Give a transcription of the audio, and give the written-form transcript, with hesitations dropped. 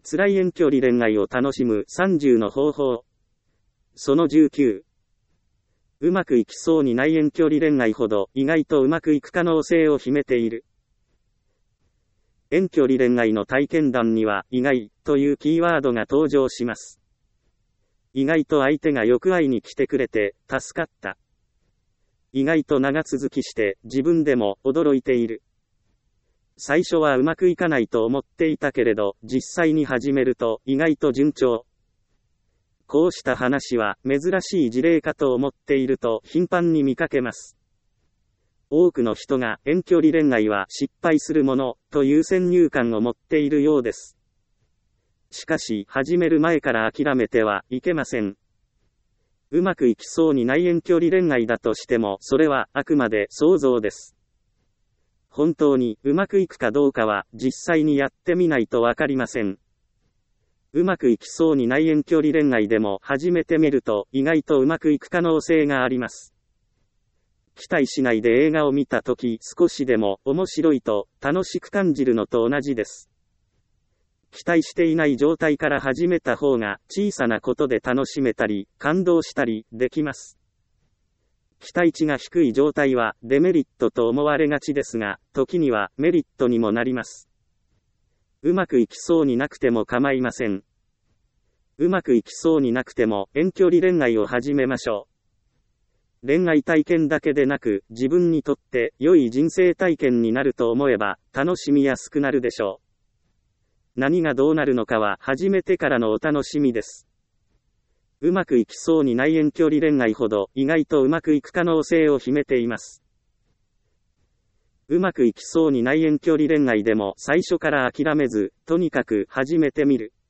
辛い遠距離恋愛を楽しむ30の方法。その19。うまくいきそうにない遠距離恋愛ほど意外とうまくいく可能性を秘めている。遠距離恋愛の体験談には意外というキーワードが登場します。意外と相手がよく会いに来てくれて助かった。意外と長続きして自分でも驚いている。最初はうまくいかないと思っていたけれど実際に始めると意外と順調。こうした話は珍しい事例かと思っていると頻繁に見かけます。多くの人が遠距離恋愛は失敗するものという先入観を持っているようです。しかし始める前から諦めてはいけません。うまくいきそうにない遠距離恋愛だとしてもそれはあくまで想像です。本当にうまくいくかどうかは実際にやってみないとわかりません。うまくいきそうにない遠距離恋愛でも始めてみると意外とうまくいく可能性があります。期待しないで映画を見たとき少しでも面白いと楽しく感じるのと同じです。期待していない状態から始めた方が小さなことで楽しめたり感動したりできます。期待値が低い状態はデメリットと思われがちですが、時にはメリットにもなります。うまくいきそうになくても構いません。うまくいきそうになくても遠距離恋愛を始めましょう。恋愛体験だけでなく自分にとって良い人生体験になると思えば楽しみやすくなるでしょう。何がどうなるのかは始めてからのお楽しみです。うまくいきそうにない遠距離恋愛ほど意外とうまくいく可能性を秘めています。うまくいきそうにない遠距離恋愛でも最初から諦めず、とにかく始めてみる。